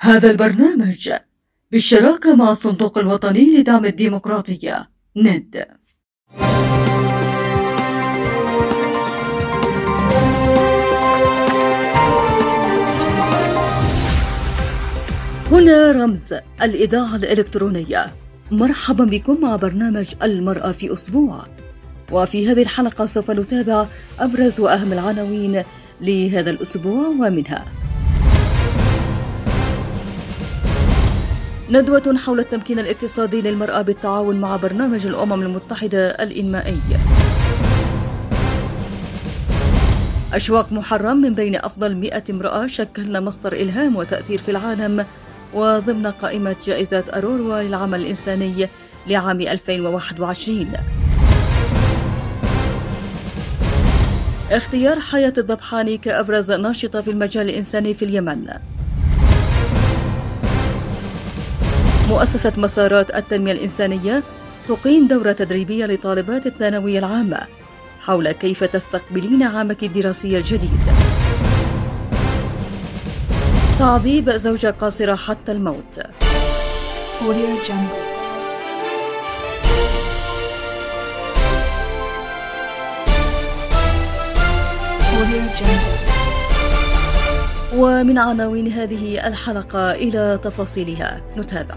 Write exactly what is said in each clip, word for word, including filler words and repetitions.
هذا البرنامج بالشراكة مع الصندوق الوطني لدعم الديمقراطية ند. هنا رمز الإذاعة الإلكترونية. مرحبا بكم مع برنامج المرأة في أسبوع، وفي هذه الحلقة سوف نتابع أبرز وأهم العناوين لهذا الأسبوع، ومنها ندوة حول التمكين الاقتصادي للمرأة بالتعاون مع برنامج الأمم المتحدة الإنمائي، أشواق محرم من بين أفضل مئة امرأة شكلن مصدر إلهام وتأثير في العالم وضمن قائمة جائزة أروروا للعمل الإنساني لعام ألفين وواحد وعشرين، اختيار حياة الذبحاني كأبرز ناشطة في المجال الإنساني في اليمن، مؤسسة مسارات التنمية الإنسانية تقيم دورة تدريبية لطالبات الثانوية العامة حول كيف تستقبلين عامك الدراسي الجديد، تعذيب زوجة قاصرة حتى الموت. ومن عناوين هذه الحلقة إلى تفاصيلها نتابع.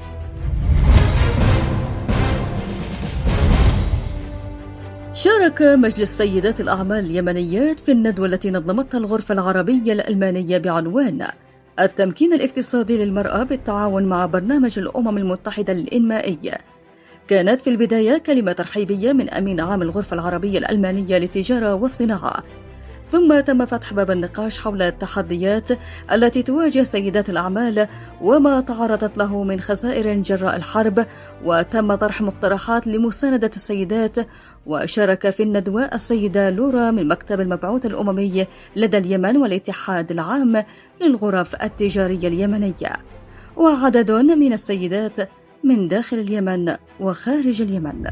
شارك مجلس سيدات الأعمال اليمنيات في الندوة التي نظمتها الغرفة العربية الألمانية بعنوان التمكين الاقتصادي للمرأة بالتعاون مع برنامج الأمم المتحدة الإنمائي. كانت في البداية كلمة ترحيبية من أمين عام الغرفة العربية الألمانية للتجارة والصناعة، ثم تم فتح باب النقاش حول التحديات التي تواجه سيدات الأعمال وما تعرضت له من خسائر جراء الحرب، وتم طرح مقترحات لمساندة السيدات. وشارك في الندوة السيدة لورا من مكتب المبعوث الأممي لدى اليمن والاتحاد العام للغرف التجارية اليمنية، وعدد من السيدات من داخل اليمن وخارج اليمن.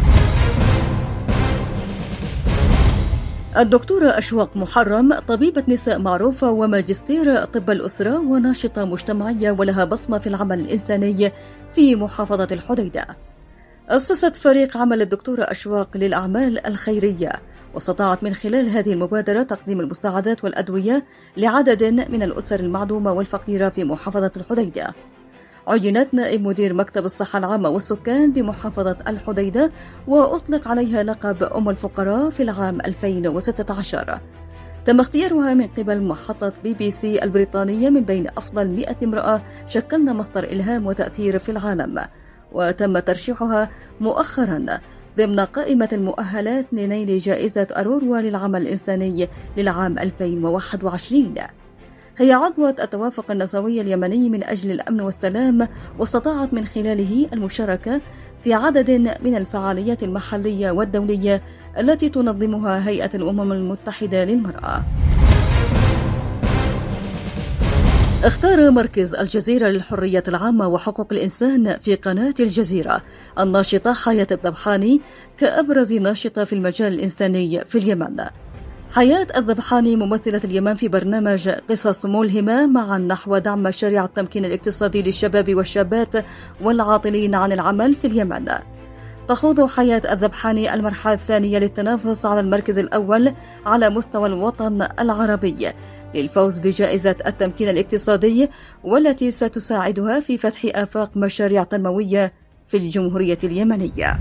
الدكتورة أشواق محرم طبيبة نساء معروفة وماجستير طب الأسرة وناشطة مجتمعية ولها بصمة في العمل الإنساني في محافظة الحديدة. أسست فريق عمل الدكتورة أشواق للأعمال الخيرية، واستطاعت من خلال هذه المبادرة تقديم المساعدات والأدوية لعدد من الأسر المعدومة والفقيرة في محافظة الحديدة. عينت نائب مدير مكتب الصحة العامة والسكان بمحافظة الحديدة، وأطلق عليها لقب أم الفقراء في العام ألفين وستة عشر. تم اختيارها من قبل محطة بي بي سي البريطانية من بين أفضل مئة امرأة شكلن مصدر إلهام وتأثير في العالم، وتم ترشيحها مؤخرا ضمن قائمة المؤهلات لنيل جائزة أروروا للعمل الإنساني للعام ألفين وواحد وعشرين. هي عضوة التوافق النسوي اليمني من أجل الأمن والسلام، واستطاعت من خلاله المشاركة في عدد من الفعاليات المحلية والدولية التي تنظمها هيئة الأمم المتحدة للمرأة. اختار مركز الجزيرة للحرية العامة وحقوق الإنسان في قناة الجزيرة الناشطة حياة الذبحاني كأبرز ناشطة في المجال الإنساني في اليمن. حياة الذبحاني ممثلة اليمن في برنامج قصص ملهمة معا نحو دعم مشاريع التمكين الاقتصادي للشباب والشابات والعاطلين عن العمل في اليمن. تخوض حياة الذبحاني المرحلة الثانية للتنافس على المركز الأول على مستوى الوطن العربي للفوز بجائزة التمكين الاقتصادي، والتي ستساعدها في فتح آفاق مشاريع تنموية في الجمهورية اليمنية.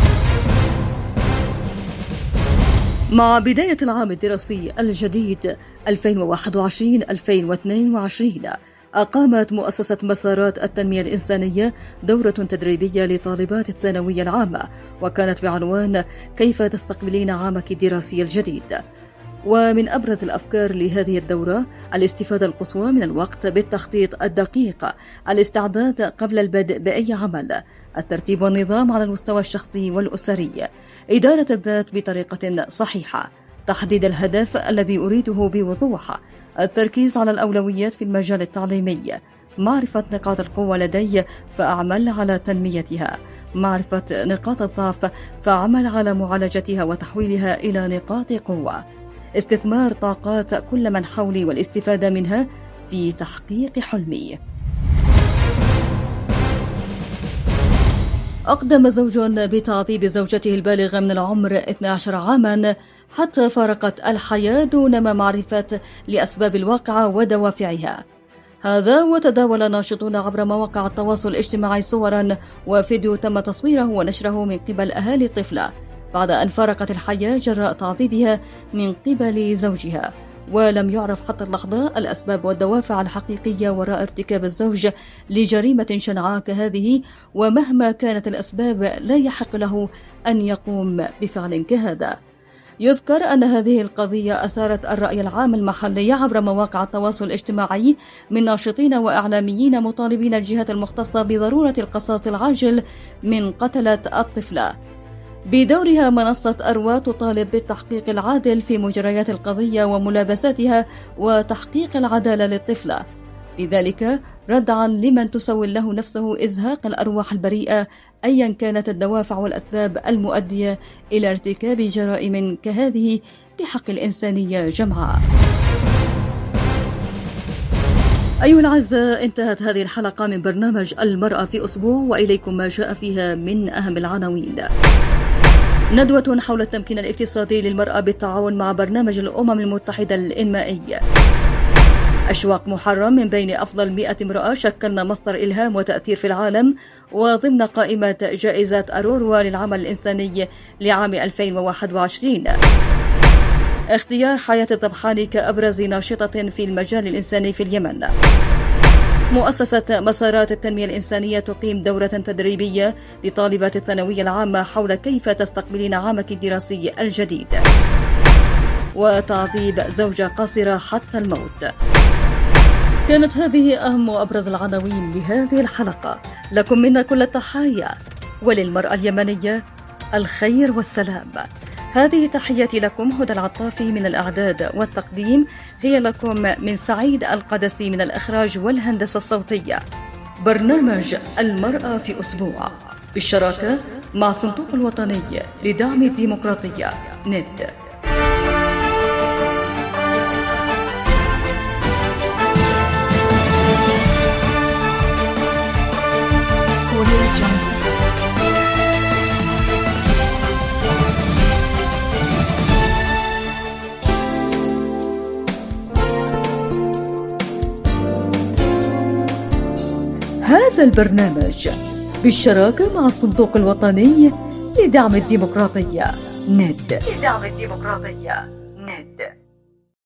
مع بداية العام الدراسي الجديد ألفين وواحد وعشرين ألفين واثنين وعشرين، أقامت مؤسسة مسارات التنمية الإنسانية دورة تدريبية لطالبات الثانوية العامة، وكانت بعنوان كيف تستقبلين عامك الدراسي الجديد. ومن أبرز الأفكار لهذه الدورة الاستفادة القصوى من الوقت بالتخطيط الدقيق، الاستعداد قبل البدء بأي عمل، الترتيب والنظام على المستوى الشخصي والأسري، إدارة الذات بطريقة صحيحة، تحديد الهدف الذي أريده بوضوح، التركيز على الأولويات في المجال التعليمي، معرفة نقاط القوة لدي فأعمل على تنميتها، معرفة نقاط الضعف فأعمل على معالجتها وتحويلها إلى نقاط قوة، استثمار طاقات كل من حولي والاستفادة منها في تحقيق حلمي. أقدم زوج بتعذيب زوجته البالغة من العمر اثني عشر عاما حتى فارقت الحياة دون ما معرفة لأسباب الواقعة ودوافعها. هذا وتداول ناشطون عبر مواقع التواصل الاجتماعي صورا وفيديو تم تصويره ونشره من قبل أهالي الطفلة بعد أن فارقت الحياة جراء تعذيبها من قبل زوجها، ولم يعرف حتى اللحظة الأسباب والدوافع الحقيقية وراء ارتكاب الزوج لجريمة شنعاء كهذه، ومهما كانت الأسباب لا يحق له أن يقوم بفعل كهذا. يذكر أن هذه القضية أثارت الرأي العام المحلي عبر مواقع التواصل الاجتماعي من ناشطين وإعلاميين مطالبين الجهات المختصة بضرورة القصاص العاجل من قتلة الطفلة. بدورها منصة أروى تطالب بالتحقيق العادل في مجريات القضية وملابساتها وتحقيق العدالة للطفلة، لذلك ردعا لمن تسول له نفسه إزهاق الأرواح البريئة أيا كانت الدوافع والأسباب المؤدية إلى ارتكاب جرائم كهذه بحق الإنسانية جمعاء. أيها الأعزاء، انتهت هذه الحلقة من برنامج المرأة في أسبوع، وإليكم ما جاء فيها من أهم العناوين. ندوة حول التمكين الاقتصادي للمرأة بالتعاون مع برنامج الأمم المتحدة الإنمائي. أشواق محرم من بين أفضل مئة امرأة شكلن مصدر إلهام وتأثير في العالم، وضمن قائمة جائزة أروروا للعمل الإنساني لعام ألفين وواحد وعشرين. اختيار حياة الطبحاني كأبرز ناشطة في المجال الإنساني في اليمن. مؤسسة مسارات التنمية الإنسانية تقيم دورة تدريبية لطالبات الثانوية العامة حول كيف تستقبلين عامك الدراسي الجديد. وتعذيب زوجة قاصرة حتى الموت. كانت هذه أهم وأبرز العناوين لهذه الحلقة. لكم منا كل التحايا، وللمرأة اليمنية الخير والسلام. هذه تحياتي لكم، هدى العطافي من الإعداد والتقديم، هي لكم من سعيد القدسي من الإخراج والهندسة الصوتية. برنامج المرأة في أسبوع بالشراكة مع صندوق الوطني لدعم الديمقراطية ند. هذا البرنامج بالشراكة مع الصندوق الوطني لدعم الديمقراطية ند. لدعم الديمقراطية